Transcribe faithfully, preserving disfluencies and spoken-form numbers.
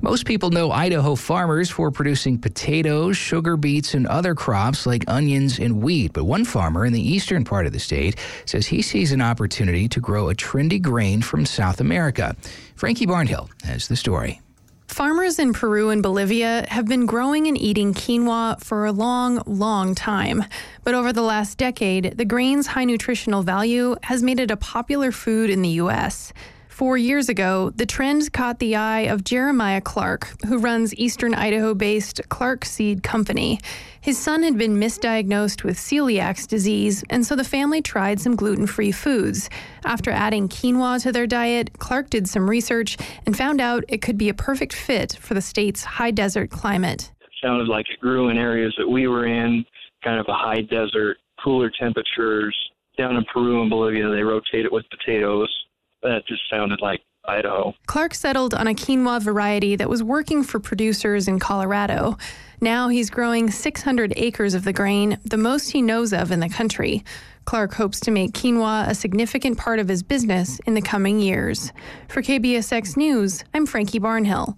Most people know Idaho farmers for producing potatoes, sugar beets, and other crops like onions and wheat. But one farmer in the eastern part of the state says he sees an opportunity to grow a trendy grain from South America. Frankie Barnhill has the story. Farmers in Peru and Bolivia have been growing and eating quinoa for a long, long time. But over the last decade, the grain's high nutritional value has made it a popular food in the U S Four years ago, the trend caught the eye of Jeremiah Clark, who runs Eastern Idaho-based Clark Seed Company. His son had been misdiagnosed with celiac disease, and so the family tried some gluten-free foods. After adding quinoa to their diet, Clark did some research and found out it could be a perfect fit for the state's high desert climate. It sounded like it grew in areas that we were in, kind of a high desert, cooler temperatures. Down in Peru and Bolivia, they rotate it with potatoes. That just sounded like Idaho. Clark settled on a quinoa variety that was working for producers in Colorado. Now he's growing six hundred acres of the grain, the most he knows of in the country. Clark hopes to make quinoa a significant part of his business in the coming years. For K B S X News, I'm Frankie Barnhill.